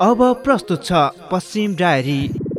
अब प्रस्तुत छ पश्चिम डायरी।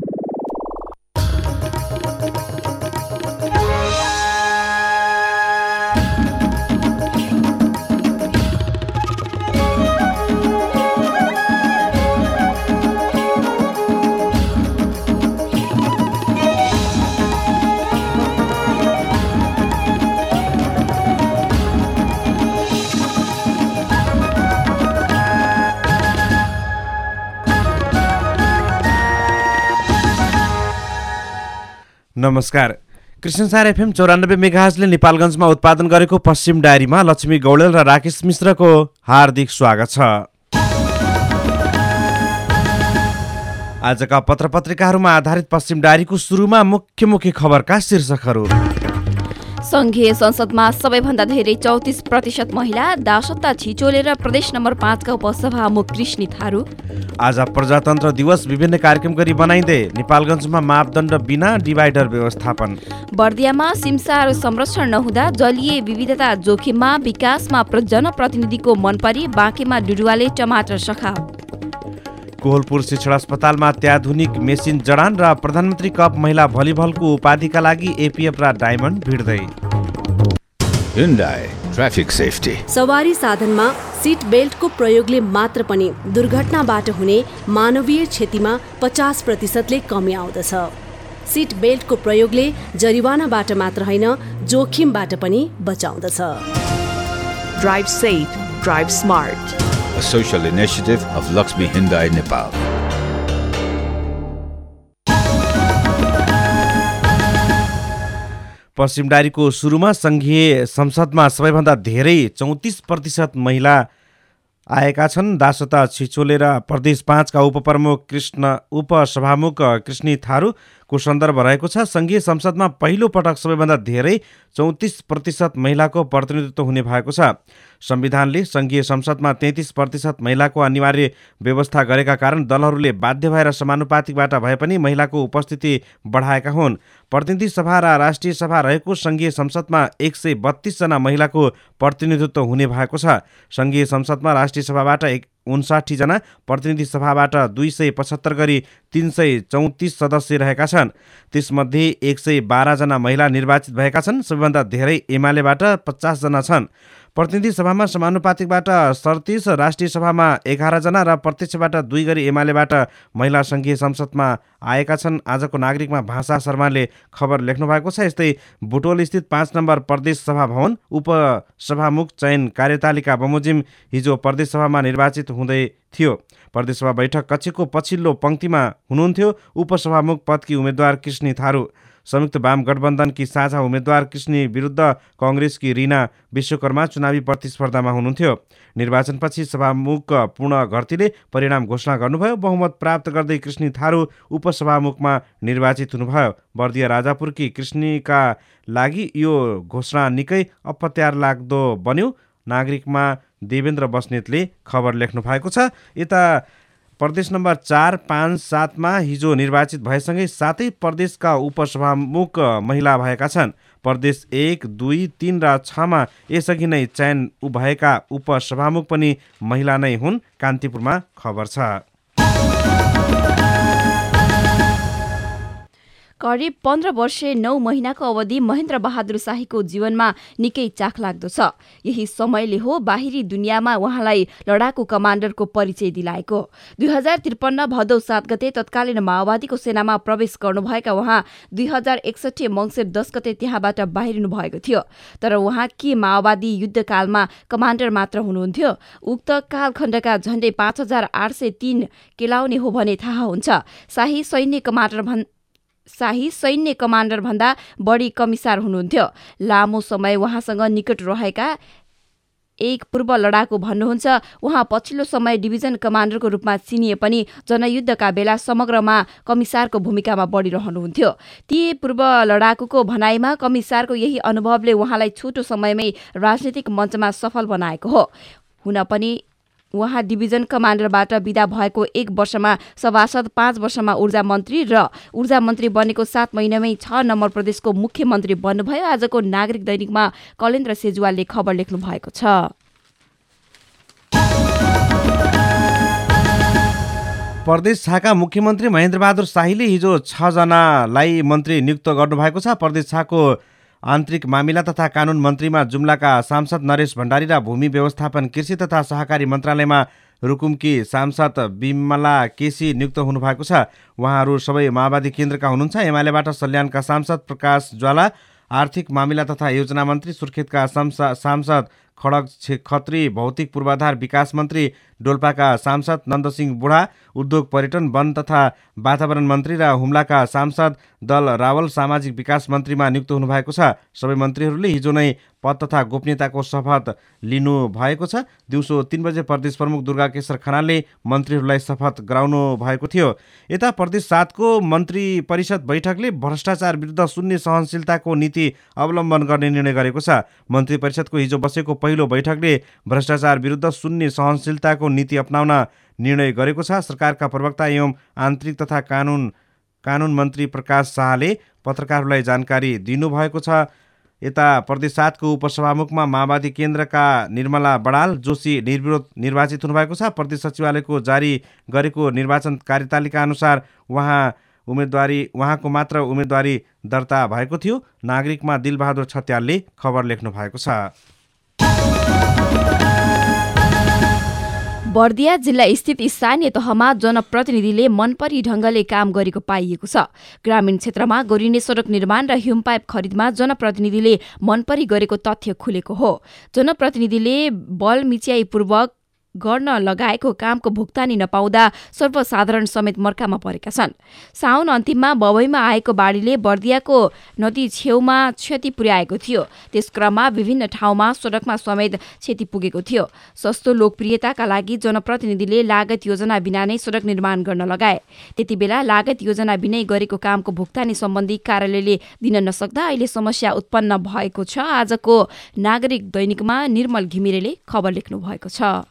नमस्कार। कृष्णसार एफएम 94 मेगाहर्जले नेपालगञ्जमा उत्पादन गरेको पश्चिम डायरीमा लक्ष्मी गौडेल र राकेश मिश्रको हार्दिक स्वागत छ। आजका पत्रपत्रिकाहरूमा आधारित पश्चिम डायरीको सुरुमा मुख्य खबरका शीर्षकहरू। संघीय संसदमा सबैभन्दा धेरै 34% महिला, दासत्ता छिचोलेर प्रदेश नम्बर 5 का उपसभामुख कृष्णी थारू। आज प्रजातन्त्र दिवस, विभिन्न कार्यक्रम गरी बनाइँदै नेपालगञ्जमा मापदण्ड बिना डिभाइडर व्यवस्थापन। बर्दियामा सिमसार संरक्षण नहुँदा जलीय विविधता जोखिममा, विकासमा जनप्रतिनिधिको मनपरी, बाँकेमा डुडुवाले टमाटर सखा। कोहलपुर शिक्षण अस्पतालमा अत्याधुनिक मेसिन जडान र प्रधानमन्त्री कप महिला भलिबलको उपाधिका लागि एपीएफ र डायमन्ड भिड्दै। Hyundai traffic safety. सवारी साधनमा सिट बेल्टको प्रयोगले मात्र पनि दुर्घटनाबाट हुने मानवीय क्षतिमा 50%ले कमी आउँदछ। सिट बेल्टको प्रयोगले जरिवानाबाट मात्र होइन, जोखिमबाट पनि बचाउँदछ। Drive safe, drive smart. A social initiative of Lakshmi Hyundai Nepal. पश्चिम डायरीको सुरुमा संघीय संसदमा सबैभन्दा धेरै 34% महिला आएका छन्। दासता छिचोलेर प्रदेश 5 का उपसभामुख कृष्णी थारूको सन्दर्भ रहेको छ। संघीय संसदमा पहिलो पटक सबैभन्दा धेरै 34% महिलाको प्रतिनिधित्व हुने भएको छ। संविधानले संघीय संसदमा 33% महिलाको अनिवार्य व्यवस्था गरेका कारण दलहरूले बाध्य भएर समानुपातिकबाट भए पनि महिलाको उपस्थिति बढाएका हुन्। प्रतिनिधि सभा र राष्ट्रिय सभा रहेको संघीय संसदमा 132 जना महिलाको प्रतिनिधित्व हुने भएको छ। संघीय संसदमा राष्ट्रिय सभाबाट 59 जना, प्रतिनिधि सभाबाट 275 गरी 334 सदस्य रहेका छन्। त्यसमध्ये 112 जना महिला निर्वाचित भएका छन्। सबैभन्दा धेरै एमालेबाट 50 जना छन्। प्रतिनिधि सभामा समानुपातिकबाट 37, राष्ट्रिय सभामा 11 जना र प्रत्यक्षबाट 2 गरी एमालेबाट महिला संघीय संसदमा आएका छन्। आजको नागरिकमा भाषा शर्माले खबर लेख्नु भएको छ। यस्तै बुटोल स्थित 5 नम्बर प्रदेश सभा भवन उपसभामुख चयन कार्यतालिका बमोजिम हिजो प्रदेश सभामा निर्वाचित हुँदै थियो। प्रदेश सभा बैठक कक्षको पछिल्लो पंक्तिमा हुनुहुन्थ्यो उपसभामुख पदकी उम्मेद्वार कृष्णी थारू। संयुक्त वाम गठबन्धनकी साझा उम्मेद्वार कृष्णी विरुद्ध कांग्रेसकी रीना विश्वकर्मा चुनावी प्रतिस्पर्धामा हुनुहुन्थ्यो। निर्वाचनपछि सभामुख पूर्ण घरतीले परिणाम घोषणा गर्नुभयो। बहुमत प्राप्त गर्दै कृष्णी थारू उपसभामुखमा निर्वाचित हुनुभयो। बर्दिया राजापुरकी कृष्णीका लागि यो घोषणा निकै अपत्यार लाग्दो बन्यो। नागरिकमा देवेन्द्र बस्नेतले खबर लेख्नु भएको छ। यता प्रदेश नम्बर 4, 5, 7 मा हिजो निर्वाचित भएसँगै 7 प्रदेशका उपसभामुख महिला भएका छन्। प्रदेश 1, 2, 3 र 6 मा यसअघि नै चयन भएका उपसभामुख पनि महिला नै हुन्। कान्तिपुरमा खबर छ। करिब 15 वर्षे 9 महिनाको अवधि महेन्द्र बहादुर शाहीको जीवनमा निकै चाखलाग्दो छ। यही समयले हो बाहिरी दुनियाँमा उहाँलाई लडाकु कमान्डरको परिचय दिलाएको। 2053 भदौ 7 गते तत्कालीन माओवादीको सेनामा प्रवेश गर्नुभएका उहाँ 2061 मङ्सिर 10 गते त्यहाँबाट बाहिरिनु भएको थियो। तर उहाँ के माओवादी युद्धकालमा कमान्डर मात्र हुनुहुन्थ्यो? उक्त कालखण्डका झण्डै 5803 केलाउने हो भने थाहा हुन्छ। शाही सैन्य कमान्डर भन्दा बढी कमिसार हुनुहुन्थ्यो। लामो समय उहाँसँग निकट रहेका एक पूर्व लडाकु भन्नुहुन्छ उहाँ पछिल्लो समय डिभिजन कमान्डरको रूपमा चिनिए पनि जनयुद्धका बेला समग्रमा कमिसारको भूमिकामा बढिरहनुहुन्थ्यो। ती पूर्व लडाकुको भनाइमा कमिसारको यही अनुभवले उहाँलाई छोटो समयमै राजनीतिक मञ्चमा सफल बनाएको हो। हुन पनि उहाँ डिभिजन कमान्डरबाट विदा भएको 1 वर्षमा सभासद, 5 वर्षमा ऊर्जा मन्त्री बनेको 7 महिनामै 6 नम्बर प्रदेशको मुख्यमन्त्री बन्नुभयो। आजको नागरिक दैनिकमा कलेन्द्र सेजुवालले खबर लेख्नु भएको छ। प्रदेश छाका मुख्यमन्त्री महेन्द्रबहादुर शाहीले हिजो 6 जनालाई मन्त्री नियुक्त गर्नुभएको छ। प्रदेश छाको आन्तरिक मामिला तथा कानुन मन्त्रीमा जुम्लाका सांसद नरेश भण्डारी र भूमि व्यवस्थापन कृषि तथा सहकारी मन्त्रालयमा रुकुमकी सांसद बिमला केसी नियुक्त हुनुभएको छ। उहाँहरू सबै माओवादी केन्द्रका हुनुहुन्छ। एमालेबाट सल्यानका सांसद प्रकाश ज्वाला, आर्थिक मामिला तथा योजना मन्त्री सुर्खेतका सांसद खड्ग खत्री, भौतिक पूर्वाधार विकास मन्त्री डोल्पाका सांसद नन्दसिंह बुढा, उद्योग पर्यटन वन तथा वातावरण मन्त्री र हुम्लाका सांसद दल रावल सामाजिक विकास मन्त्रीमा नियुक्त हुनुभएको छ। सबै मन्त्रीहरूले हिजो नै पद तथा गोपनीयताको शपथ लिनु भएको छ। दिउँसो 3 बजे प्रदेश प्रमुख दुर्गा केशर खनालले मन्त्रीहरूलाई शपथ गराउनु भएको थियो। यता प्रदेश 7 को मन्त्री परिषद बैठकले भ्रष्टाचार विरुद्ध शून्य सहनशीलताको नीति अवलम्बन गर्ने निर्णय गरेको छ। मन्त्री परिषदको हिजो बसेको पहिलो बैठकले भ्रष्टाचार विरुद्ध शून्य सहनशीलताको नीति अपनाउन निर्णय गरेको छ। सरकारका प्रवक्ता एवं आन्तरिक तथा कानुन मन्त्री प्रकाश शाहले पत्रकारहरूलाई जानकारी दिनुभएको छ। यता प्रदेश 7 को उपसभामुखमा माओवादी केन्द्रका निर्मला बडाल जोशी निर्विरोध निर्वाचित हुनुभएको छ। प्रदेश सचिवालयको जारी गरेको निर्वाचन कार्यतालिका अनुसार उहाँको मात्र उम्मेदवारी दर्ता भएको थियो। नागरिकमा दिलबहादुर छत्यालले खबर लेख्नु भएको छ। बर्दिया जिल्ला स्थित स्थानीय तहमा जनप्रतिनिधिले मनपरी ढंगले काम गरेको पाइएको छ। ग्रामीण क्षेत्रमा गरिने सडक निर्माण र ह्युमपाइप खरिदमा जनप्रतिनिधिले मनपरी गरेको तथ्य खुलेको हो। जनप्रतिनिधिले बल मिच्याईपूर्वक गर्न लगाएको कामको भुक्तानी नपाउँदा सर्वसाधारण समेत मर्कामा परेका छन्। साउन अन्तिममा बबईमा आएको बाढीले बर्दियाको नदी छेउमा क्षति पुर्याएको थियो। त्यस क्रममा विभिन्न ठाउँमा सडकमा समेत क्षति पुगेको थियो। सस्तो लोकप्रियताका लागि जनप्रतिनिधिले लागत योजना बिना नै सडक निर्माण गर्न लगाए। त्यति बेला लागत योजना बिनै गरेको कामको भुक्तानी सम्बन्धी कार्यालयले दिन नसक्दा अहिले समस्या उत्पन्न भएको छ। आजको नागरिक दैनिकमा निर्मल घिमिरेले खबर लेख्नु भएको छ।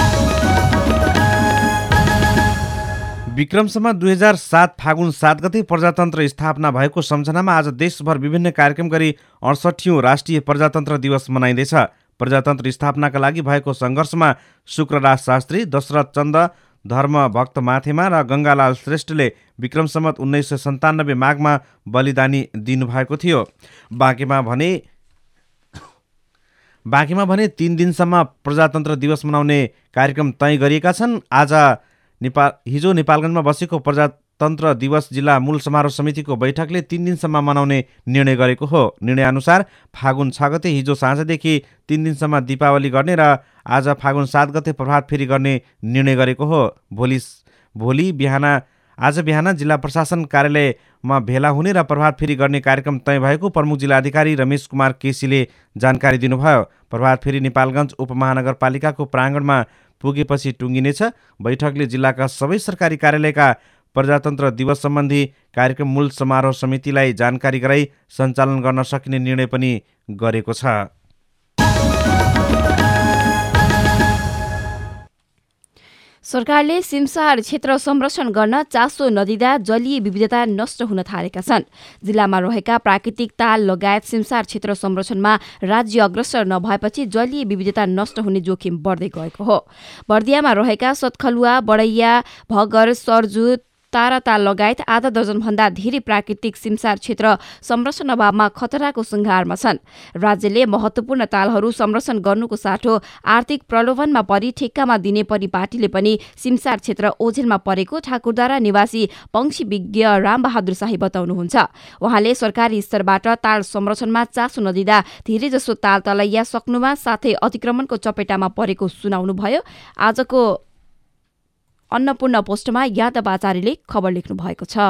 विक्रमसम्म 2007 फागुन 7 गते प्रजातन्त्र स्थापना भएको सम्झनामा आज देशभर विभिन्न कार्यक्रम गरी 68औं राष्ट्रिय प्रजातन्त्र दिवस मनाइँदैछ। प्रजातन्त्र स्थापनाका लागि भएको सङ्घर्षमा शुक्रराज शास्त्री, दशरथ चन्द, धर्मभक्त माथेमा र गङ्गालाल श्रेष्ठले विक्रम सम्वत 1997 माघमा बलिदानी दिनुभएको थियो। बाँकीमा भने 3 दिनसम्म प्रजातन्त्र दिवस मनाउने कार्यक्रम तय गरिएका छन्। हिजो नेपालगञ्जमा बसेको प्रजातन्त्र दिवस जिल्ला मूल समारोह समितिको बैठकले 3 दिनसम्म मनाउने निर्णय गरेको हो। निर्णयअनुसार फागुन 6 गते हिजो साँझदेखि 3 दिनसम्म दीपावली गर्ने र आज फागुन 7 गते प्रभात फेरी गर्ने निर्णय गरेको हो। आज बिहान जिल्ला प्रशासन कार्यालयमा भेला हुने र प्रभात फेरी गर्ने कार्यक्रम तय भएको प्रमुख जिल्लाधिकारी रमेश कुमार केसीले जानकारी दिनुभयो। प्रभात फेरी नेपालगञ्ज उपमहानगरपालिकाको प्राङ्गणमा पुगेपछि टुङ्गिनेछ। बैठकले जिल्लाका सबै सरकारी कार्यालयका प्रजातन्त्र दिवस सम्बन्धी कार्यक्रम मूल समारोह समितिलाई जानकारी गराई सञ्चालन गर्न सकिने निर्णय पनि गरेको छ। सरकारले सिमसार क्षेत्र संरक्षण गर्न चासो नदिँदा जलीय विविधता नष्ट हुन थालेका छन्। जिल्लामा रहेका प्राकृतिक ताल लगायत सिमसार क्षेत्र संरक्षणमा राज्य अग्रसर नभएपछि जलीय विविधता नष्ट हुने जोखिम बढ्दै गएको हो। बर्दियामा रहेका सतखलुवा, बडैया, भगर, सर्जुत, ताराताल लगायत आधा दर्जनभन्दा धेरै प्राकृतिक सिमसार क्षेत्र संरक्षण अभावमा खतराको सङ्घारमा छन्। राज्यले महत्त्वपूर्ण तालहरू संरक्षण गर्नुको साटो आर्थिक प्रलोभनमा परि ठेक्कामा दिने परिपाटीले पनि सिमसार क्षेत्र ओझेलमा परेको ठाकुरद्वारा निवासी पंक्षी विज्ञ रामबहादुर शाही बताउनुहुन्छ। उहाँले सरकारी स्तरबाट ताल संरक्षणमा चासो नदिँदा धेरैजसो ताल तलैया सक्नुमा साथै अतिक्रमणको चपेटामा परेको सुनाउनुभयो। आजको अन्नपूर्ण पोस्टमा यादव आचार्यले खबर लेख्नु भएको छ।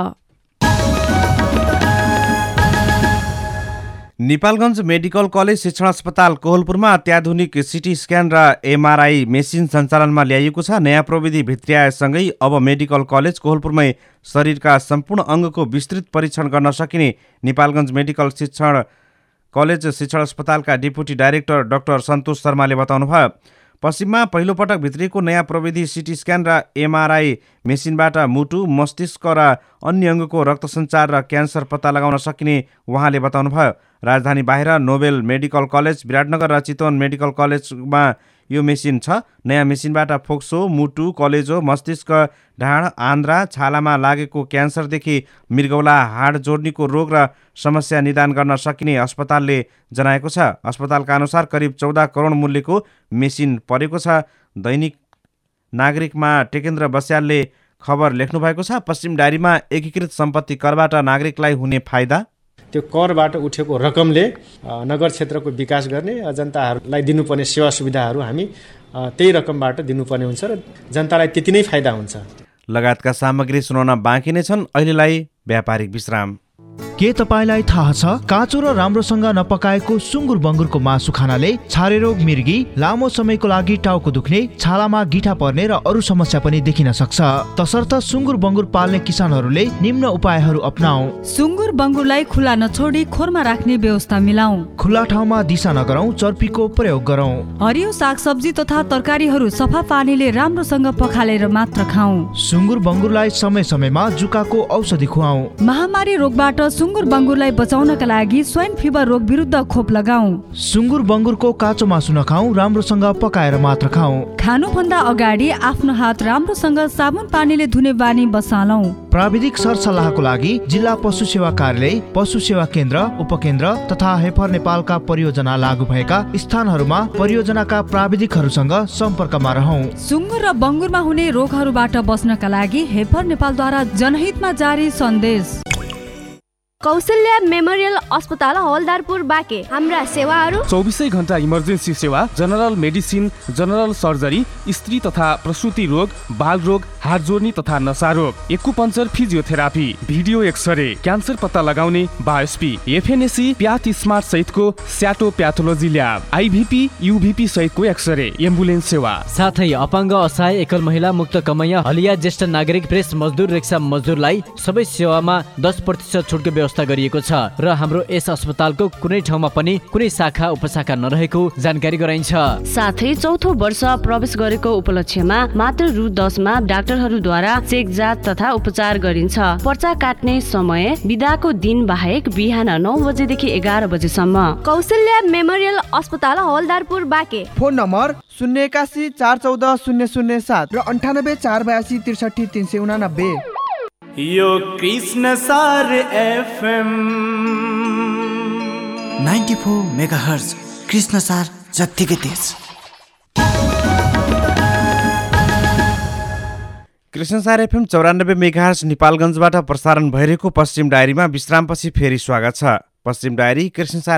नेपालगञ्ज मेडिकल कलेज शिक्षण अस्पताल कोहलपुरमा अत्याधुनिक सिटी स्क्यान र एमआरआई मेसिन सञ्चालनमा ल्याइएको छ। नयाँ प्रविधि भित्र्याएसँगै अब मेडिकल कलेज कोहलपुरमै शरीरका सम्पूर्ण अङ्गको विस्तृत परीक्षण गर्न सकिने नेपालगञ्ज मेडिकल कलेज शिक्षण अस्पतालका डेपुटी डाइरेक्टर डाक्टर सन्तोष शर्माले बताउनुभयो। पश्चिममा पहिलोपटक भित्रिएको नयाँ प्रविधि सिटी स्क्यान र एमआरआई मेसिनबाट मुटु, मस्तिष्क र अन्य अङ्गको रक्त सञ्चार र क्यान्सर पत्ता लगाउन सकिने उहाँले बताउनुभयो। राजधानी बाहिर नोबेल मेडिकल कलेज, विराटनगर र चितवन मेडिकल कलेजमा यो मेसिन छ। नयाँ मेसिनबाट फोक्सो, मुटु, कलेजो, मस्तिष्क, ढाड, आन्द्रा, छालामा लागेको क्यान्सरदेखि मृगौला हाड जोड्नीको रोग र समस्या निदान गर्न सकिने अस्पतालले जनाएको छ। अस्पतालका अनुसार करिब 14 करोड मूल्यको मेसिन परेको छ। दैनिक नागरिकमा टेकेन्द्र बस्यालले खबर लेख्नु भएको छ। पश्चिम डायरीमा एकीकृत सम्पत्ति करबाट नागरिकलाई हुने फाइदा। त्यो करबाट उठेको रकमले नगर क्षेत्रको विकास गर्ने, जनताहरूलाई दिनुपर्ने सेवा सुविधाहरू हामी त्यही रकमबाट दिनुपर्ने हुन्छ र जनतालाई त्यति नै फाइदा हुन्छ। लगायतका सामग्री सुनाउन बाँकी नै छन्। अहिलेलाई व्यापारिक विश्राम। के तपाईलाई थाहा छ काँचो र राम्रोसँग नपकाएको सुँगुर बङ्गुरको मासु खानाले छारे रोग, मिर्गी, लामो समयको लागि टाउको दुख्ने, छालामा गिठा पर्ने र अरू समस्या पनि देखिन सक्छ। तसर्थ सुँगुर बङ्गुर पाल्ने किसानहरूले निम्न उपायहरू अपनाऊ। सुँगुर बङ्गुरलाई खुला नछोडी खोरमा राख्ने व्यवस्था मिलाऊ। खुला ठाउँमा दिशा नगरौँ, चर्पीको प्रयोग गरौँ। हरियो सागसब्जी तथा तरकारीहरू सफा पानीले राम्रोसँग पखालेर मात्र खाऊ। सुँगुर बङ्गुरलाई समय समयमा जुकाको औषधि खुवाऊ। महामारी रोगबाट सुँगुर बङ्गुरलाई बचाउनका लागि स्वाइन फिभर रोग विरुद्ध खोप लगाऊ। सुँगुर बङ्गुरको काँचो मासु नखाऊ, राम्रोसँग पकाएर मात्र खाऊ। खानुभन्दा अगाडि आफ्नो हात राम्रोसँग साबुन पानीले धुने बानी बसालौं। प्राविधिक सरसल्लाहको लागि जिल्ला पशु सेवा कार्यालय, पशु सेवा केन्द्र, उपकेन्द्र तथा हेफर नेपालका परियोजना लागू भएका स्थानहरूमा परियोजनाका प्राविधिकहरूसँग सम्पर्कमा रहौं। सुँगुर र बङ्गुरमा हुने रोगहरूबाट बच्नका लागि हेफर नेपालद्वारा जनहितमा जारी सन्देश। कौशल्या मेमोरियल अस्पताल हवलदारपुर बाँके। हाम्रा सेवाहरू 24 घण्टा इमर्जेन्सी सेवा, जनरल मेडिसिन, जनरल सर्जरी, स्त्री तथा प्रसुति रोग, बाल रोग, हात जोड्नी तथा नसा रोग, acupuncture, physiotherapy, video x-ray, cancer पत्ता लगाउने, बायोस्पी, एफएनएसी, प्याथ स्मार्ट सहितको स्याटो प्याथोलोजी ल्याब, आइभिपी, युभिपी सहितको एक्सरे, एम्बुलेन्स सेवा, साथै अपाङ्ग, असहाय, एकल महिला, मुक्त कमैया, हलिया, ज्येष्ठ नागरिक, प्रेस मजदुर, रिक्सा मजदुरलाई सबै सेवामा 10% छुटको व्यवस्था गरिएको छ र हाम्रो यस अस्पतालको कुनै ठाउँमा पनि कुनै शाखा उपशाखा नरहेको जानकारी गराइन्छ। साथै चौथो वर्ष प्रवेश गरेको उपलक्ष्यमा मात्र रु 10 मा डाक्टरहरूद्वारा चेक जाँच तथा उपचार गरिन्छ। पर्चा काट्ने समय बिदाको दिन बाहेक बिहान 9 बजेदेखि 11 बजेसम्म। कौशल्या मेमोरियल अस्पताल हवलदारपुर बाँके। फोन नम्बर 081 414 007 र 98 482 63 389। यो कृष्ण सार एफएम 94 मेगाहर्ज, कृष्ण सार जत्तिकै तेज। कृष्ण सार एफएम 94 मेगाहर्ज नेपालगञ्जबाट प्रसारण भइरहेको पश्चिम डायरीमा विश्रामपछि फेरि स्वागत छ। पश्चिम डायरी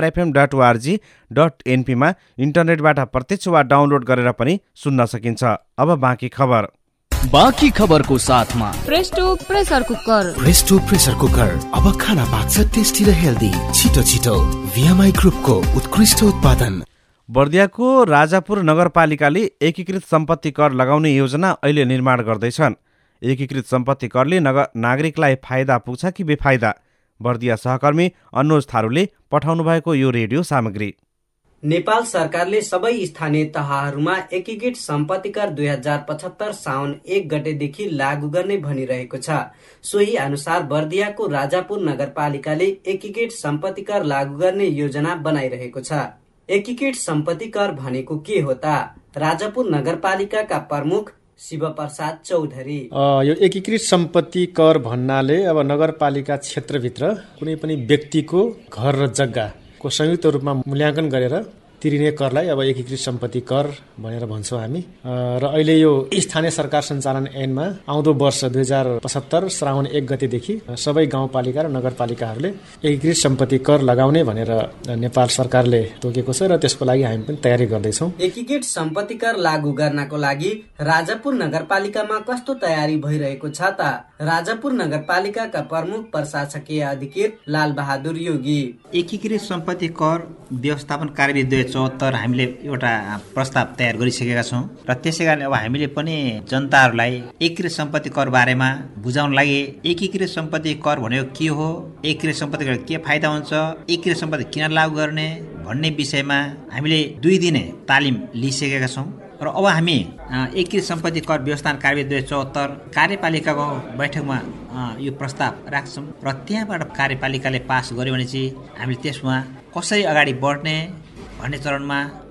krishnasarfm.org.np मा इन्टरनेटबाट प्रत्यक्ष वा डाउनलोड गरेर पनि सुन्न सकिन्छ। अब बाँकी खबर। बाँकी खबरको साथमा Presto pressure cooker. Presto pressure cooker, अब खाना पाक्छ टेस्टी र हेल्दी। छिटो छिटो VMI ग्रुपको उत्कृष्ट उत्पादन। बर्दियाको राजापुर नगरपालिकाले एकीकृत सम्पत्ति कर लगाउने योजना अहिले निर्माण गर्दैछन्। एकीकृत सम्पत्ति करले नागरिकलाई फाइदा पुग्छ कि बेफाइदा? बर्दिया सहकर्मी अनुज थारूले पठाउनु भएको यो रेडियो सामग्री। नेपाल सरकारले सबै स्थानीय तहहरूमा एकीकृत सम्पत्ति कर 2075 साउन 1 गतेदेखि लागू गर्ने भनिरहेको छ। सोही अनुसार बर्दियाको राजापुर नगरपालिकाले एकीकृत सम्पत्ति कर लागू गर्ने योजना बनाइरहेको छ। एकीकृत सम्पत्ति कर भनेको के हो त? राजापुर नगरपालिकाका प्रमुख शिवप्रसाद चौधरी। यो एकीकृत सम्पत्ति कर भन्नाले अब नगरपालिका क्षेत्रभित्र कुनै पनि व्यक्तिको घर र जग्गाको संयुक्त रूपमा मूल्याङ्कन गरेर तिरिने करलाई अब एकीकृत सम्पत्ति कर भनेर भन्छौँ हामी। र अहिले यो स्थानीय सरकार सञ्चालन ऐनमा आउँदो वर्ष 2075 श्रावण 1 गतेदेखि सबै गाउँपालिका र नगरपालिकाहरूले एकीकृत सम्पत्ति कर लगाउने भनेर नेपाल सरकारले तोकेको छ र त्यसको लागि हामी पनि तयारी गर्दैछौँ। एकीकृत सम्पत्ति कर लागू गर्नको लागि राजापुर नगरपालिकामा कस्तो तयारी भइरहेको छ त? राजापुर नगरपालिकाका प्रमुख प्रशासकीय अधिकृत लाल बहादुर योगी। एकीकृत सम्पत्ति कर व्यवस्थापन कार्यविधि 2074 हामीले एउटा प्रस्ताव तयार गरिसकेका छौँ र त्यसै कारण अब हामीले पनि जनताहरूलाई एकीकृत सम्पत्ति कर बारेमा बुझाउन लागि एकीकृत सम्पत्ति कर भनेको के हो, एकीकृत सम्पत्ति कर के फाइदा हुन्छ, एकीकृत सम्पत्ति किन लागू गर्ने भन्ने विषयमा हामीले 2 दिने तालिम लिइसकेका छौँ र अब हामी एकीकृत सम्पत्ति कर व्यवस्थापन कार्यविधि 2074 कार्यपालिकाको बैठकमा यो प्रस्ताव राख्छौँ र त्यहाँबाट कार्यपालिकाले पास गर्यो भने चाहिँ हामीले त्यसमा कसरी अगाडि बढ्ने भन्ने चरणमा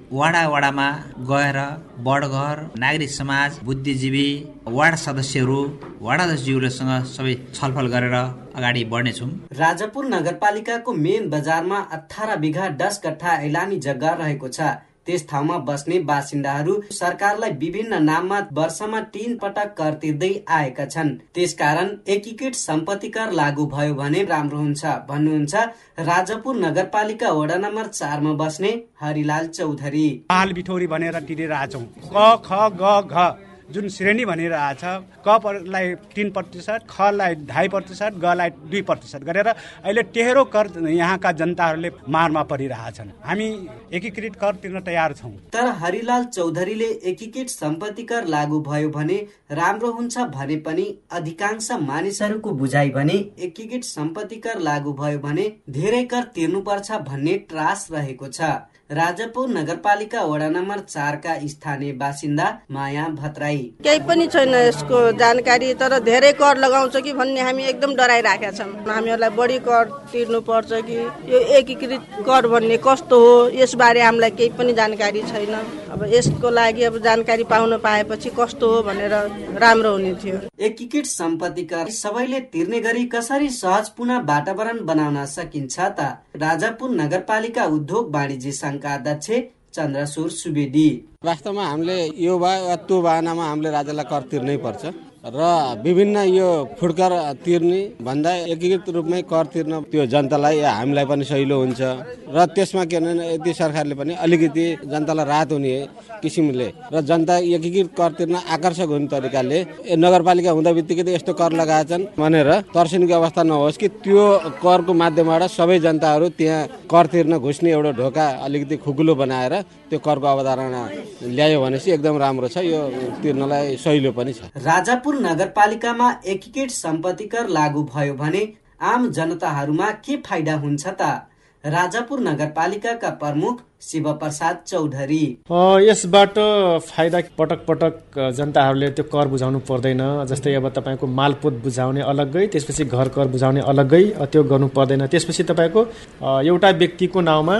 वडामा गएर बडघर, नागरिक समाज, बुद्धिजीवी, वार्ड सदस्यहरू, वडाध्यक्षज्यूसँग सबै छलफल गरेर अगाडि बढ्नेछौँ। राजापुर नगरपालिकाको मेन बजारमा 18 बिघा 10 कट्ठा ऐलानी जग्गा रहेको छ। त्यस ठाउँमा बस्ने बासिन्दाहरू सरकारलाई विभिन्न नाममा वर्षमा 3 पटक कर तिर्दै आएका छन्। त्यसकारण एकीकृत सम्पत्ति कर लागू भयो भने राम्रो हुन्छ भन्नुहुन्छ राजापुर नगरपालिका वडा नम्बर 4 मा बस्ने हरिलाल चौधरी। हाल बिठौरी भनेर तिरिरहेछौँ। क ख ग घ जुन श्रेणी भनिरहेछ, कलाई 3%, खलाई 2.5%, गलाई 2% गरेर अहिले तेह्रो कर यहाँका जनताहरूले मारमा परिरहेछन्। हामी एकीकृत कर तिर्न तयार छौँ। तर हरिलाल चौधरीले एकीकृत सम्पत्ति कर लागू भयो भने राम्रो हुन्छ भने पनि अधिकांश मानिसहरूको बुझाइ भने एकीकृत सम्पत्ति कर लागू भयो भने धेरै कर तिर्नुपर्छ भन्ने त्रास रहेको छ। राजापुर नगरपालिका वडा नम्बर 4 का स्थानीय बासिन्दा माया भत्राई। केही पनि छैन यसको जानकारी, तर धेरै कर लगाउँछ कि भन्ने हामी एकदम डराइराखेका छौँ। हामीहरूलाई बढी कर तिर्नु पर्छ कि यो एकीकृत कर भन्ने कस्तो हो यसबारे हामीलाई केही पनि जानकारी छैन। अब यसको लागि अब जानकारी पाउन पाएपछि कस्तो हो भनेर राम्रो हुने थियो। एकीकृत सम्पत्ति कर सबैले तिर्ने गरी कसरी सहजपूर्ण वातावरण बनाउन सकिन्छ त? राजापुर नगरपालिका उद्योग वाणिज्य संघका अध्यक्ष चन्द्रशूर सुवेदी। वास्तवमा हामीले यो वा त्यो बाहनामा हामीले राज्यलाई कर तिर्नै पर्छ र विभिन्न यो फुडकर तिर्ने भन्दा एकीकृत रूपमै कर तिर्न त्यो जनतालाई हामीलाई पनि सजिलो हुन्छ र त्यसमा के भने यदि सरकारले पनि अलिकति जनतालाई राहत हुने किसिमले र जनता एकीकृत कर तिर्न आकर्षक हुने तरिकाले नगरपालिका हुँदा बित्तिकै यस्तो कर लगाएछन् भनेर तर्सिनुको अवस्था नहोस् कि त्यो करको माध्यमबाट सबै जनताहरू त्यहाँ कर तिर्न घुस्ने एउटा ढोका अलिकति खुकुलो बनाएर त्यो करको अवधारणा ल्यायो भनेपछि एकदम राम्रो छ। यो तिर्नलाई सजिलो पनि छ। राजापुर नगरपालिकामा एकीकृत सम्पत्ति कर लागू भयो भने आम जनताहरूमा के फाइदा हुन्छ त? राजापुर नगरपालिकाका प्रमुख शिव प्रसाद चौधरी। यसबाट फाइदा पटक पटक जनताहरूले त्यो कर बुझाउनु पर्दैन। जस्तै अब तपाईँको मालपोत बुझाउने अलग्गै, त्यसपछि घर कर बुझाउने अलग्गै त्यो गर्नु पर्दैन। त्यसपछि तपाईँको एउटा व्यक्तिको नाउँमा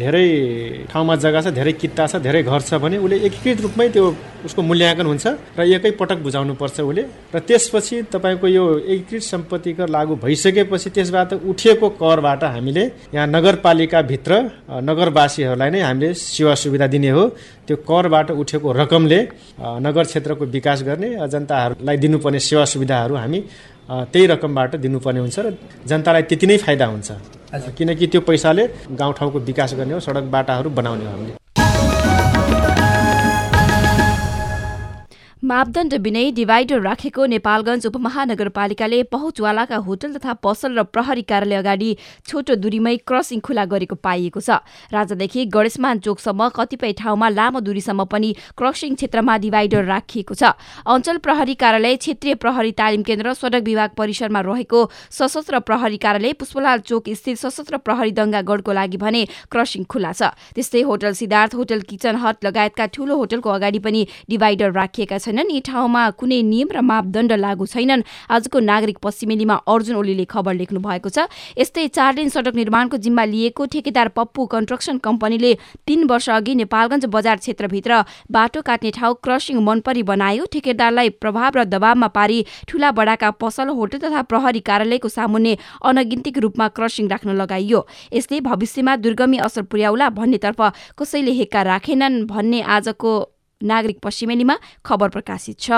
धेरै ठाउँमा जग्गा छ, धेरै कित्ता छ, धेरै घर छ भने उसले एकीकृत रूपमै त्यो उसको मूल्याङ्कन हुन्छ र एकै पटक बुझाउनु पर्छ उसले। र त्यसपछि तपाईँको यो एकीकृत सम्पत्ति कर लागू भइसकेपछि त्यसबाट उठिएको करबाट हामीले यहाँ नगरपालिकाभित्र नगरवासीहरूलाई नै हामीले सेवा सुविधा दिने हो। त्यो करबाट उठेको रकमले नगर क्षेत्रको विकास गर्ने, जनताहरूलाई दिनुपर्ने सेवा सुविधाहरू हामी त्यही रकमबाट दिनुपर्ने हुन्छ र जनतालाई त्यति नै फाइदा हुन्छ, किनकि त्यो पैसाले गाउँठाउँको विकास गर्ने हो, सडक बाटाहरू बनाउने हो हामीले। मापदण्ड बिनै डिभाइडर राखेको नेपालगञ्ज उपमहानगरपालिकाले पहुँचवालाका होटल तथा पसल र प्रहरी कार्यालय अगाडि छोटो दूरीमै क्रसिङ खुला गरेको पाइएको छ। राजादेखि गणेशमान चोकसम्म कतिपय ठाउँमा लामो दूरीसम्म पनि क्रसिङ क्षेत्रमा डिभाइडर राखिएको छ। अञ्चल प्रहरी कार्यालय, क्षेत्रीय प्रहरी तालिम केन्द्र, सडक विभाग परिसरमा रहेको सशस्त्र प्रहरी कार्यालय, पुष्पलाल चोक स्थित सशस्त्र प्रहरी दङ्गागढको लागि भने क्रसिङ खुला छ। त्यस्तै hotel Siddhartha, hotel kitchen hut लगायतका ठूलो होटलको अगाडि पनि डिभाइडर राखिएका छन्। यी ठाउँमा कुनै नियम र मापदण्ड लागू छैनन्। आजको नागरिक पश्चिमेलीमा अर्जुन ओलीले खबर लेख्नु भएको छ। यस्तै 4 लेन सडक निर्माणको जिम्मा लिएको ठेकेदार पप्पू कन्स्ट्रक्सन कम्पनीले 3 वर्ष अघि नेपालगञ्ज बजार क्षेत्रभित्र बाटो काट्ने ठाउँ क्रसिङ मनपरी बनायो। ठेकेदारलाई प्रभाव र दबावमा पारी ठूला बडाका पसल, होटल तथा प्रहरी कार्यालयको सामुन्ने अनगिन्तीको रूपमा क्रसिङ राख्न लगाइयो। यसले भविष्यमा दुर्गमी असर पुर्याउला भन्नेतर्फ कसैले हेक्का राखेनन् भन्ने आजको नागरिक पश्चिमेलीमा खबर प्रकाशित छ।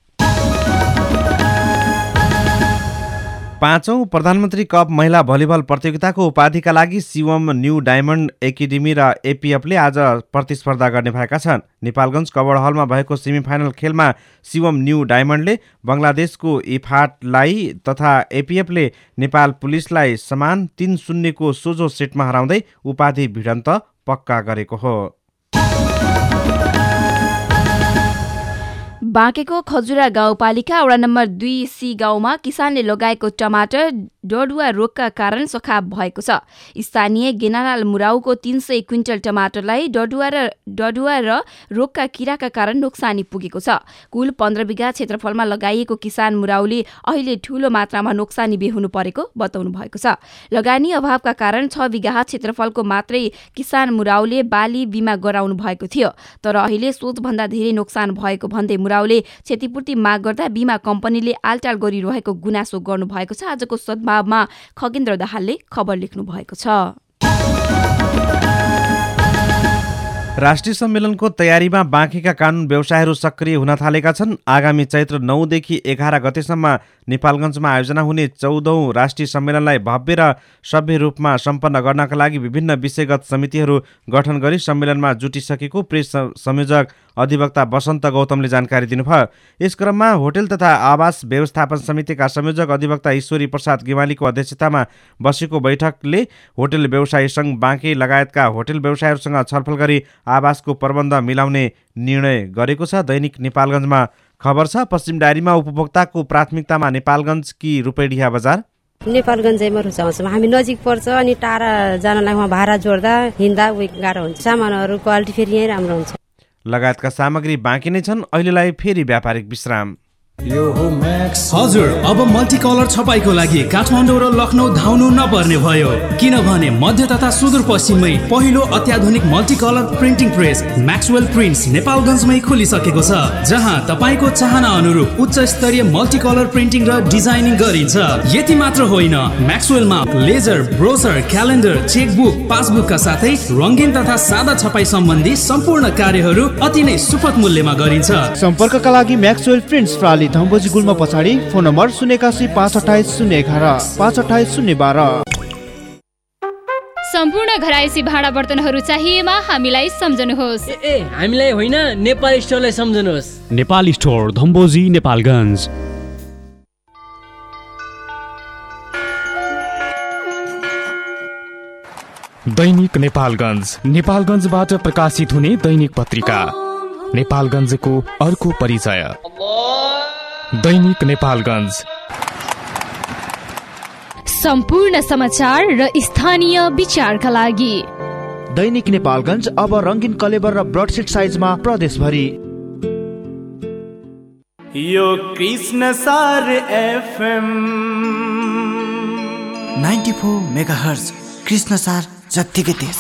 5औं प्रधानमन्त्री कप महिला भलिबल प्रतियोगिताको उपाधिका लागि शिवम न्यू डायमन्ड एकाडेमी र एपीएफले आज प्रतिस्पर्धा गर्ने भएका छन्। नेपालगञ्ज कबड हलमा भएको सेमिफाइनल खेलमा शिवम न्यू डायमन्डले बङ्गलादेशको इफाटलाई तथा एपीएफले नेपाल पुलिसलाई समान 3-0 को सोझो सेटमा हराउँदै उपाधि भिडन्त पक्का गरेको हो। बाँकेको खजुरा गाउँपालिका वडा नम्बर 2C गाउँमा किसानले लगाएको टमाटर डडुवा रोगका कारण सखा भएको छ। स्थानीय गेनालाल मुराउको 300 क्विन्टल टमाटरलाई डडुवा र रोगका किराका कारण नोक्सानी पुगेको छ। कुल 15 बिघा क्षेत्रफलमा लगाइएको किसान मुराउले अहिले ठूलो मात्रामा नोक्सानी बेहोर्नु परेको बताउनु भएको छ। लगानी अभावका कारण 6 बिघा क्षेत्रफलको मात्रै किसान मुराउले बाली बिमा गराउनु भएको थियो, तर अहिले सोचभन्दा धेरै नोक्सान भएको भन्दै मुराउले क्षतिपूर्ति माग गर्दा बिमा कम्पनीले आलटाल गरिरहेको गुनासो गर्नु भएको छ। आजको सद्भावमा खगेन्द्र दाहालले खबर लेख्नु भएको छ। राष्ट्रिय सम्मेलनको तयारीमा बाँकेका कानुन व्यवसायहरू सक्रिय हुन थालेका छन्। आगामी चैत्र 9 देखि 11 गतेसम्म नेपालगञ्जमा आयोजना हुने 14औं राष्ट्रिय सम्मेलनलाई भव्य र सभ्य रूपमा सम्पन्न गर्नका लागि विभिन्न विषयगत समितिहरू गठन गरी सम्मेलनमा जुटिसकेको प्रेस संयोजक अधिवक्ता वसन्त गौतमले जानकारी दिनुभयो। यस क्रममा होटल तथा आवास व्यवस्थापन समितिका संयोजक अधिवक्ता ईश्वरी प्रसाद गेवालीको अध्यक्षतामा बसेको बैठकले होटल व्यवसायी सङ्घ बाँके लगायतका होटल व्यवसायीहरूसँग छलफल गरी आवासको प्रबन्ध मिलाउने निर्णय गरेको छ। दैनिक नेपालगञ्जमा खबर छ। पश्चिम डायरीमा उपभोक्ताको प्राथमिकतामा नेपालगञ्ज कि रूपैडिहा बजार। नेपालगञ्जैमा रुचाउँछौँ। हामी नजिक पर्छ अनि टाढा जानलाई उहाँ भाडा जोड्दा हिँड्दा गाह्रो हुन्छ। सामानहरू क्वालिटी फेरि यहीँ राम्रो हुन्छ। लगायतका सामग्री बाँकी नै छन्। अहिलेलाई फेरि व्यापारिक विश्राम। हजुर, अब मल्टिकलर छपाईको लागि काठमाडौँ र लखनऊ धाउनु नपर्ने भयो, किनभने मध्य तथा सुदूरपश्चिममै पहिलो अत्याधुनिक multicolour printing press Maxwell prints नेपालगञ्जमै खोलिसकेको छ, जहाँ तपाईँको चाहना अनुरूप उच्च स्तरीय मल्टिकलर प्रिन्टिङ र डिजाइनिङ गरिन्छ। यति मात्र होइन, म्याक्सवेलमा लेजर, ब्रोसर, क्यालेन्डर, चेकबुक, पासबुकका साथै रङ्गीन तथा सादा छपाई सम्बन्धी सम्पूर्ण कार्यहरू अति नै सुपथ मूल्यमा गरिन्छ। सम्पर्कका लागि म्याक्सवेल प्रिन्ट्स प्राली धम्बोजी गुल्मा पछाडि, फोन नम्बर 081 528 011 528 012। सम्पूर्ण घरायसी भाँडा बर्तनहरू चाहिएमा हामीलाई सम्झनुहोस्। हामीलाई होइन, नेपाल स्टोरलाई सम्झनुहोस्। नेपाल स्टोर धम्बोजी नेपालगञ्ज। दैनिक नेपालगञ्ज, नेपालगञ्जबाट प्रकाशित हुने दैनिक पत्रिका। नेपालगञ्जको अर्को परिचय। दैनिक नेपालगञ्ज, सम्पूर्ण समाचार र स्थानीय विचारका लागि। दैनिक नेपालगञ्ज अब रङ्गीन कलेबर र ब्रडसिट साइजमा प्रदेशभरि। यो कृष्णसार एफएम 94 मेगाहर्ज कृष्णसार जत्तिकै तेज।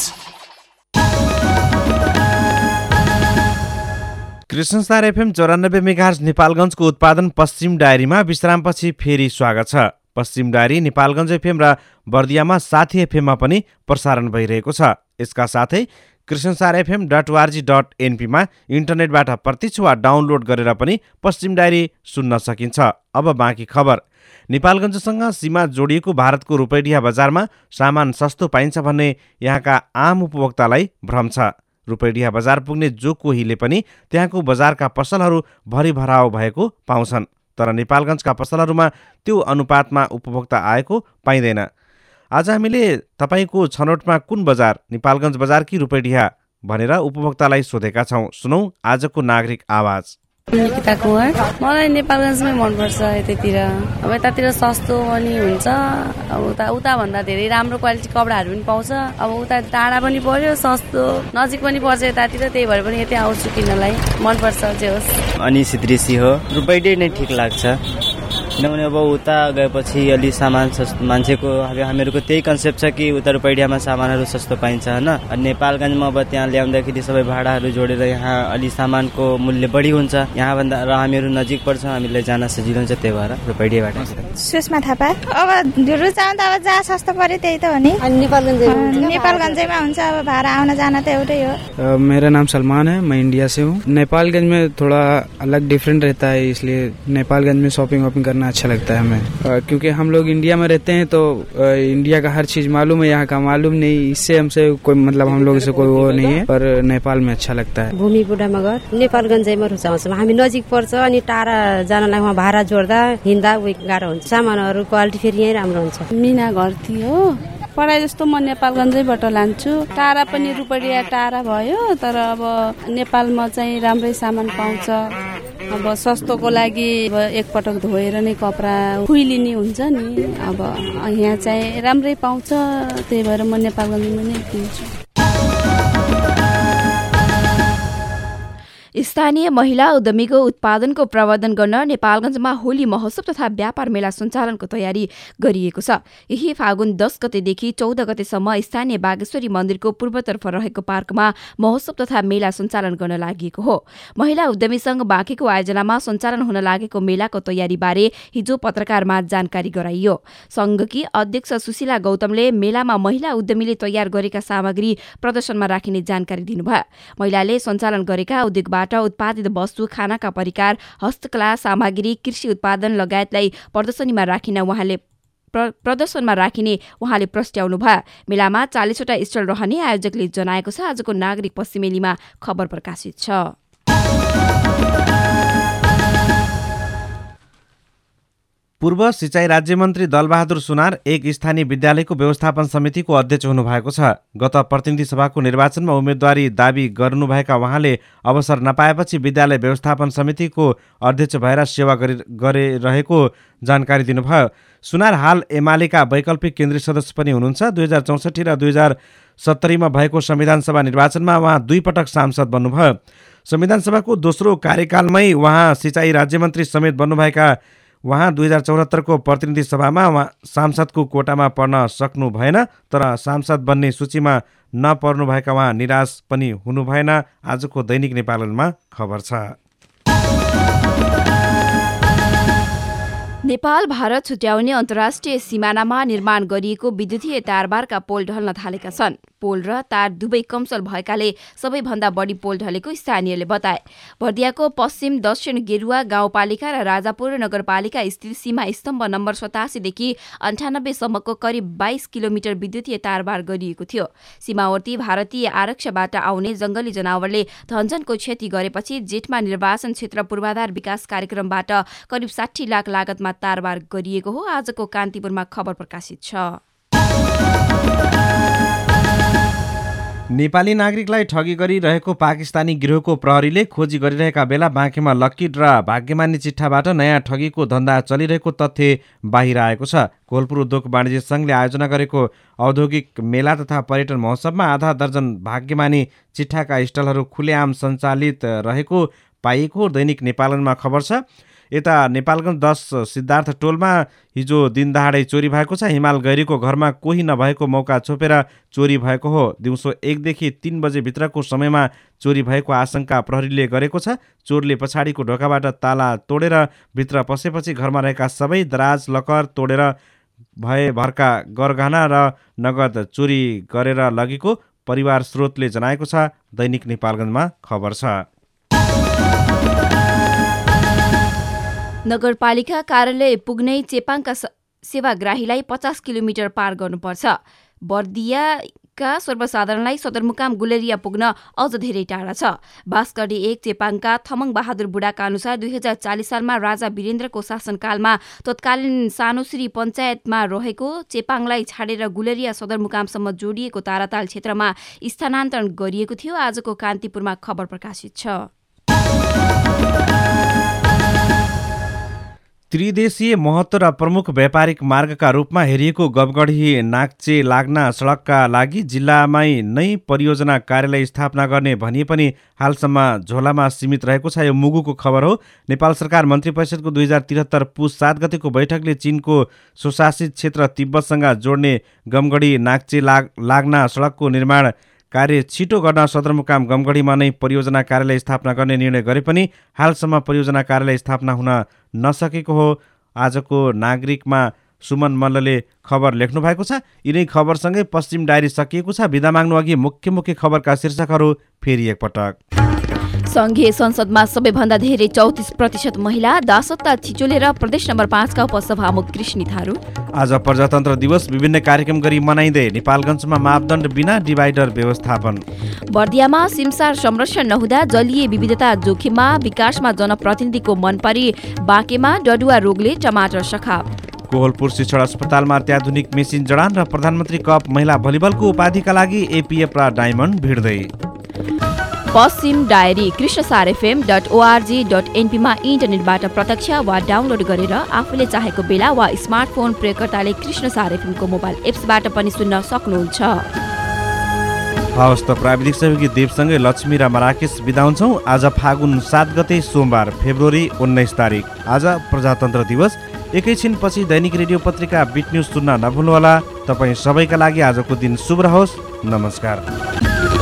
कृष्णसार एफएम 94 मेगाहर्ज नेपालगञ्जको उत्पादन पश्चिम डायरीमा विश्रामपछि फेरि स्वागत छ। पश्चिम डायरी नेपालगञ्ज एफएम र बर्दियामा साथी एफएममा पनि प्रसारण भइरहेको छ। यसका साथै कृष्णसार FM.org.np मा इन्टरनेटबाट प्रत्यक्ष वा डाउनलोड गरेर पनि पश्चिम डायरी सुन्न सकिन्छ। अब बाँकी खबर। नेपालगञ्जसँग सीमा जोडिएको भारतको रूपैडिहा बजारमा सामान सस्तो पाइन्छ भन्ने यहाँका आम उपभोक्तालाई भ्रम छ। रूपैडिहा बजार पुग्ने जो कोहीले पनि त्यहाँको बजारका पसलहरू भरिभराउ भएको पाउँछन्, तर नेपालगञ्जका पसलहरूमा त्यो अनुपातमा उपभोक्ता आएको पाइँदैन। आज हामीले तपाईँको छनौटमा कुन बजार, नेपालगञ्ज बजार कि रूपैडिहा भनेर उपभोक्तालाई सोधेका छौँ। सुनौ आजको नागरिक आवाज। निकिता कुमार। मलाई नेपालगञ्जमै मनपर्छ। यतातिर अब यतातिर सस्तो पनि हुन्छ, अब उता भन्दा धेरै राम्रो क्वालिटी कपडाहरू पनि पाउँछ। अब उता टाढा पनि पर्यो, सस्तो नजिक पनि पर्छ यतातिर, त्यही भएर पनि यतै आउँछु किन्नलाई। मनपर्छ जे होस्। अनि सिद्रिसी हो, रूपैडिहा नै ठिक लाग्छ, किनभने अब उता गएपछि अलि सामान सस्तो, मान्छेको अब हामीहरूको त्यही कन्सेप्ट छ कि उता रूपैडिहामा सामानहरू सस्तो पाइन्छ होइन। अनि नेपालगञ्जमा अब त्यहाँ ल्याउँदाखेरि सबै भाडाहरू जोडेर यहाँ अलि सामानको मूल्य बढी हुन्छ यहाँभन्दा, र हामीहरू नजिक पर्छ, हामीलाई जान सजिलो हुन्छ, त्यही भएर रूपैडिहाबाट। सुषमा थापा। अब रुचाउँ त अब जहाँ सस्तो पर्यो त्यही त हो नि, नेपालगञ्जैमा हुन्छ। अब भाडा आउन जान त एउटै हो। मेरा नाम सलमान है, मैं इंडिया से हूँ। नेपालगंज में थोड़ा अलग डिफरेंट रहता है, इसलिए नेपालगंज में शॉपिंग करना अच्छा लगता है हमें, क्योंकि हम लोग इंडिया में रहते हैं तो इंडिया का हर चीज मालूम है, यहाँ का मालूम नहीं, इससे हमसे कोई मतलब हम लोग से कोई वो नहीं है, पर नेपाल में अच्छा लगता है। भूमि बुढा मगर नेपालगञ्जैमा रुचाउँछौँ। हामी नजिक पर्छ अनि टाढा जानलाई उहाँ भाडा जोड्दा हिँड्दा गाह्रो हुन्छ। सामानहरू क्वालिटी फेरि यहीँ राम्रो हुन्छ। मिना घर थियो, पढाइ जस्तो म नेपालगञ्जैबाट लान्छु। टाढा पनि रुपैयाँ टाढा भयो, तर अब नेपालमा चाहिँ राम्रै सामान पाउँछ। अब सस्तोको लागि अब एकपटक धोएर नै कपडा खुइलिने हुन्छ नि। अब यहाँ चाहिँ राम्रै पाउँछ, त्यही भएर म नेपालगञ्जमा नै किन्छु। स्थानीय महिला उद्यमीको उत्पादनको प्रवर्धन गर्न नेपालगञ्जमा होली महोत्सव तथा व्यापार मेला सञ्चालनको तयारी गरिएको छ। यही फागुन 10 गतेदेखि 14 गतेसम्म स्थानीय बागेश्वरी मन्दिरको पूर्वतर्फ रहेको पार्कमा महोत्सव तथा मेला सञ्चालन गर्न लागि हो। महिला उद्यमी संघ बाँकेको आयोजनामा सञ्चालन हुन लागेको मेलाको तयारीबारे हिजो पत्रकारमा जानकारी गराइयो। संघकी अध्यक्ष सुशीला गौतमले मेलामा महिला उद्यमीले तयार गरेका सामग्री प्रदर्शनमा राखिने जानकारी दिनुभयो। महिलाले सञ्चालन गरेका उद्योगबाट उत्पादित वस्तु, खानाका परिकार, हस्तकला सामग्री, कृषि उत्पादन लगायतलाई प्रदर्शनमा राखिने उहाँले प्रस्ट्याउनु भयो। मेलामा 40 वटा स्टल रहने आयोजकले जनाएको छ। आजको नागरिक पश्चिमेलीमा खबर प्रकाशित छ। पूर्व सिँचाइ राज्यमन्त्री दलबहादुर सुनार एक स्थानीय विद्यालयको व्यवस्थापन समितिको अध्यक्ष हुनुभएको छ। गत प्रतिनिधि सभाको निर्वाचनमा उम्मेदवारी दाबी गर्नुभएका उहाँले अवसर नपाएपछि विद्यालय व्यवस्थापन समितिको अध्यक्ष भएर सेवा गरिरहेको जानकारी दिनुभयो। सुनार हाल एमालेका वैकल्पिक केन्द्रीय सदस्य पनि हुनुहुन्छ। 2064 र 2070मा भएको संविधानसभा निर्वाचनमा उहाँ 2 पटक सांसद बन्नुभयो। संविधानसभाको दोस्रो कार्यकालमै उहाँ सिँचाइ राज्यमन्त्री समेत बन्नुभएका उहाँ 2074को प्रतिनिधि सभामा उहाँ सांसदको कोटामा पर्न सक्नु भएन, तर सांसद बन्ने सूचीमा नपर्नुभएका उहाँ निराश पनि हुनु भएन। आजको दैनिक नेपालमा खबर छ। नेपाल भारत छुट्याउने अन्तर्राष्ट्रिय सिमानामा निर्माण गरिएको विद्युतीय तारबारका पोल ढल्न थालेका छन्। पोल र तार दुवै कमसल भएकाले सबैभन्दा बढी पोल ढलेको स्थानीयले बताए। बर्दियाको पश्चिम दक्षिण गेरुवा गाउँपालिका र राजापुर नगरपालिका स्थित सीमा स्तम्भ नम्बर 87 देखि 98 सम्मको करिब 22 किलोमिटर विद्युतीय तारबार गरिएको थियो। सीमावर्ती भारतीय आरक्षबाट आउने जंगली जनावरले धनजनको क्षति गरेपछि जेठमा निर्वाचन क्षेत्र पूर्वाधार विकास कार्यक्रमबाट करिब 60 लाख लागतमा तारबार गरिएको हो। आजको कान्तिपुरमा खबर प्रकाशित छ। नेपाली नागरिकलाई ठगी गरिरहेको पाकिस्तानी गिरोहको प्रहरीले खोजी गरिरहेका बेला बाँकेमा लक्की ड्रा भाग्यमानी चिट्ठाबाट नयाँ ठगीको धन्दा चलिरहेको तथ्य बाहिर आएको छ। कोलपुर उद्योग वाणिज्य संघले आयोजना गरेको औद्योगिक मेला तथा पर्यटन महोत्सवमा आधा दर्जन भाग्यमानी चिट्ठाका स्टलहरू खुलेआम सञ्चालित रहेको पाइएको दैनिक नेपालमा खबर छ। यता नेपालगञ्ज 10 सिद्धार्थ टोलमा हिजो दिनदहाडै चोरी भएको छ। हिमाल गैरीको घरमा कोही नभएको मौका छोपेर चोरी भएको हो। दिउँसो 1 देखि 3 बजे भित्रको समयमा चोरी भएको आशंका प्रहरीले गरेको छ। चोरले पछाडिको ढोकाबाट ताला तोडेर भित्र पसेपछि घरमा रहेका सबै दराज लकर तोडेर भरका गरगहना र नगद चोरी गरेर लगेको परिवार स्रोतले जनाएको छ। दैनिक नेपालगञ्जमा खबर छ। नगरपालिका कार्यालय पुग्नै चेपाङका सेवाग्राहीलाई 50 किलोमिटर पार गर्नुपर्छ। बर्दियाका सर्वसाधारणलाई सदरमुकाम गुलेरिया पुग्न अझ धेरै टाढा छ। बास्कडी 1 चेपाङका थमङ बहादुर बुढाका अनुसार 2040 सालमा राजा वीरेन्द्रको शासनकालमा तत्कालीन सानुश्री पञ्चायतमा रहेको चेपाङलाई छाडेर गुलेरिया सदरमुकामसम्म जोडिएको ताराताल क्षेत्रमा स्थानान्तरण गरिएको थियो। आजको कान्तिपुरमा खबर प्रकाशित छ। त्रिदेशीय महत्त्व र प्रमुख व्यापारिक मार्गका रूपमा हेरिएको गबगढी नाक्चे लाग्ना सडकका लागि जिल्लामै नै परियोजना कार्यालय स्थापना गर्ने भनिए पनि हालसम्म झोलामा सीमित रहेको छ। यो मुगुको खबर हो। नेपाल सरकार मन्त्री परिषदको 2073 पुस 7 गतेको बैठकले चीनको स्वशासित क्षेत्र तिब्बतसँग जोड्ने गमगढी नाक्चे लाग्ना सडकको निर्माण कार्य छिटो गर्न सदरमुकाम गमगढीमा नै परियोजना कार्यालय स्थापना गर्ने निर्णय गरे पनि हालसम्म परियोजना कार्यालय स्थापना हुन नसकेको हो। आजको नागरिकमा सुमन मल्लले खबर लेख्नु भएको छ। यिनै खबरसँगै पश्चिम डायरी सकिएको छ। बिदा माग्नु अघि मुख्य खबरका शीर्षकहरू फेरि एकपटक। संघीय संसदमा सबैभन्दा धेरै 34% महिला, दासत्ता छिचोलेर प्रदेश नम्बर 5 का उपसभामुख कृष्णी थारू। आज प्रजातन्त्र दिवस विभिन्न कार्यक्रम गरी मनाइँदै नेपालगञ्जमा मापदण्ड बिना डिभाइडर व्यवस्थापन। बर्दियामा सिमसार संरक्षण नहुँदा जलीय विविधता जोखिममा, विकासमा जनप्रतिनिधिको मन परी। बाँकेमा डडुवा रोगले टमाटर सखाप। कोहलपुर शिक्षण अस्पतालमा अत्याधुनिक मेसिन जडान र प्रधानमन्त्री कप महिला भलिबलको उपाधिका लागि एपीएफ र डायमन्ड भिड्दै। पश्चिम डायरी krishnasarfm.org.np मा इन्टरनेटबाट प्रत्यक्ष वा डाउनलोड गरेर आफूले चाहेको बेला वा स्मार्टफोन प्रयोगकर्ताले कृष्णसार एफएमको मोबाइल एप्सबाट पनि सुन्न सक्नुहुन्छ। हवस् त प्राविधिक सहयोगी देवसँगै लक्ष्मी र मराकेश बिदा हुन्छौँ। आज फागुन 7 गते सोमबार फेब्रुअरी 19 तारिक। आज प्रजातन्त्र दिवस। एकैछिनपछि दैनिक रेडियो पत्रिका बिट न्युज सुन्न नभुल्नुहोला। तपाईँ सबैका लागि आजको दिन शुभ रहोस्। नमस्कार।